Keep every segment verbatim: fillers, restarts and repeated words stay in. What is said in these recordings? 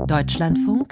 Deutschlandfunk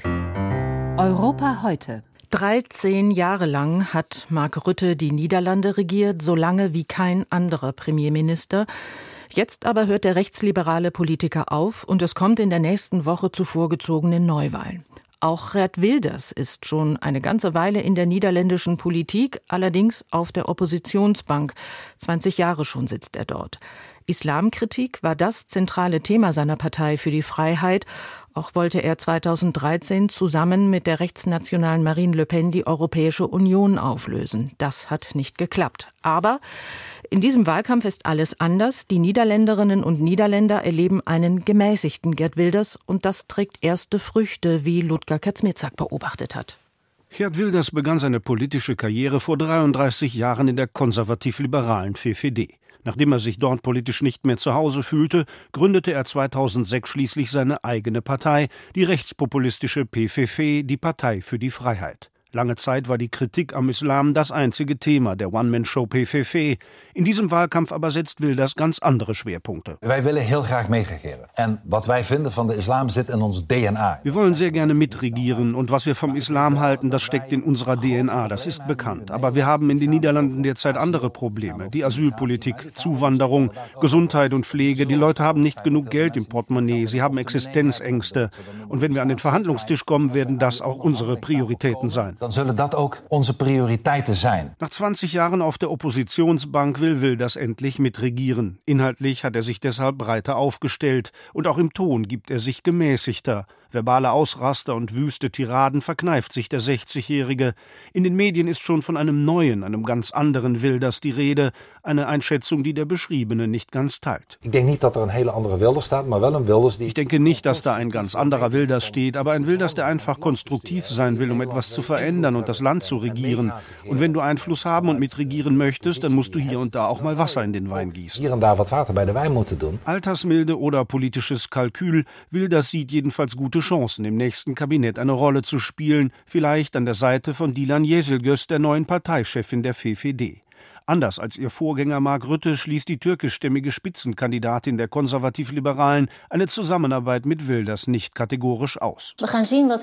Europa heute. dreizehn Jahre lang hat Mark Rutte die Niederlande regiert, so lange wie kein anderer Premierminister. Jetzt aber hört der rechtsliberale Politiker auf und es kommt in der nächsten Woche zu vorgezogenen Neuwahlen. Auch Geert Wilders ist schon eine ganze Weile in der niederländischen Politik, allerdings auf der Oppositionsbank. zwanzig Jahre schon sitzt er dort. Islamkritik war das zentrale Thema seiner Partei für die Freiheit. Auch wollte er zweitausenddreizehn zusammen mit der rechtsnationalen Marine Le Pen die Europäische Union auflösen. Das hat nicht geklappt. Aber in diesem Wahlkampf ist alles anders. Die Niederländerinnen und Niederländer erleben einen gemäßigten Geert Wilders und das trägt erste Früchte, wie Ludger Kaczmierzak beobachtet hat. Geert Wilders begann seine politische Karriere vor dreiunddreißig Jahren in der konservativ-liberalen V V D. Nachdem er sich dort politisch nicht mehr zu Hause fühlte, gründete er zweitausendsechs schließlich seine eigene Partei, die rechtspopulistische P V V, die Partei für die Freiheit. Lange Zeit war die Kritik am Islam das einzige Thema der One-Man-Show P V V. In diesem Wahlkampf aber setzt Wilders ganz andere Schwerpunkte. Wij willen heel graag meeregeren. En wat wij vinden van de islam zit in ons D N A. Wir wollen sehr gerne mitregieren und was wir vom Islam halten, das steckt in unserer D N A, das ist bekannt. Aber wir haben in den Niederlanden derzeit andere Probleme. Die Asylpolitik, Zuwanderung, Gesundheit und Pflege. Die Leute haben nicht genug Geld im Portemonnaie, sie haben Existenzängste. Und wenn wir an den Verhandlungstisch kommen, werden das auch unsere Prioritäten sein. Dan zullen dat ook onze prioriteiten zijn. Nach zwanzig Jahren auf der Oppositionsbank will Wilders endlich mitregieren. Inhaltlich hat er sich deshalb breiter aufgestellt. Und auch im Ton gibt er sich gemäßigter. Verbale Ausraster und wüste Tiraden verkneift sich der sechzigjährige. In den Medien ist schon von einem neuen, einem ganz anderen Wilders die Rede. Eine Einschätzung, die der Beschriebene nicht ganz teilt. Ich denke nicht, dass da ein hele andere Wilders staat, maar wel een Wilders die... Ich denke nicht, dass da ein ganz anderer Wilders steht, aber ein Wilders, der einfach konstruktiv sein will, um etwas zu verändern und das Land zu regieren. Und wenn du Einfluss haben und mitregieren möchtest, dann musst du hier und da auch mal Wasser in den Wein gießen. Hier und da wat water bij de wijn moeten doen. Altersmilde oder politisches Kalkül, Wilders sieht jedenfalls gute Chancen, im nächsten Kabinett eine Rolle zu spielen, vielleicht an der Seite von Dilan Yeşilgöz, der neuen Parteichefin der V V D. Anders als ihr Vorgänger Mark Rutte schließt die türkischstämmige Spitzenkandidatin der Konservativ-Liberalen eine Zusammenarbeit mit Wilders nicht kategorisch aus. Wir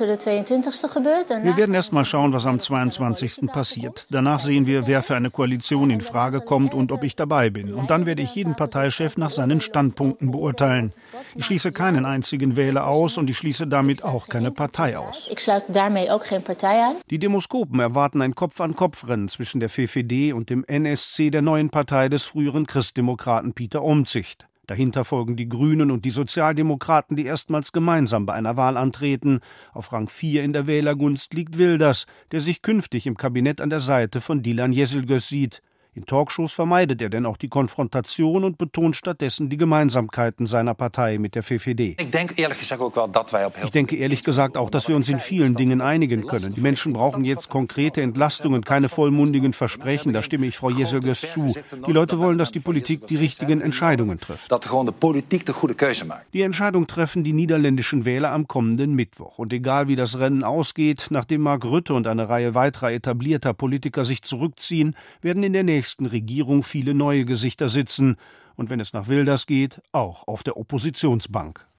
werden erst mal schauen, was am zweiundzwanzigsten passiert. Danach sehen wir, wer für eine Koalition in Frage kommt und ob ich dabei bin. Und dann werde ich jeden Parteichef nach seinen Standpunkten beurteilen. Ich schließe keinen einzigen Wähler aus und ich schließe damit auch keine Partei aus. Ich sluit daarmee ook geen Partei aan. Die Demoskopen erwarten ein Kopf-an-Kopf-Rennen zwischen der V V D und dem N S C, der neuen Partei des früheren Christdemokraten Pieter Omtzigt. Dahinter folgen die Grünen und die Sozialdemokraten, die erstmals gemeinsam bei einer Wahl antreten. Auf Rang vier in der Wählergunst liegt Wilders, der sich künftig im Kabinett an der Seite von Dilan Yeşilgöz sieht. In Talkshows vermeidet er denn auch die Konfrontation und betont stattdessen die Gemeinsamkeiten seiner Partei mit der V V D. Ich denke ehrlich gesagt ook wel dat wij op heel... Ich denke ehrlich gesagt auch, dass wir uns in vielen Dingen einigen können. Die Menschen brauchen jetzt konkrete Entlastungen, keine vollmundigen Versprechen. Da stimme ich Frau Yeşilgöz zu. Die Leute wollen, dass die Politik die richtigen Entscheidungen trifft. Dat gewoon de politiek de goede keuze maakt. Die Entscheidung treffen die niederländischen Wähler am kommenden Mittwoch. Und egal wie das Rennen ausgeht, nachdem Mark Rutte und eine Reihe weiterer etablierter Politiker sich zurückziehen, werden in der nächsten Regierung viele neue Gesichter sitzen und wenn es nach Wilders geht, auch auf der Oppositionsbank.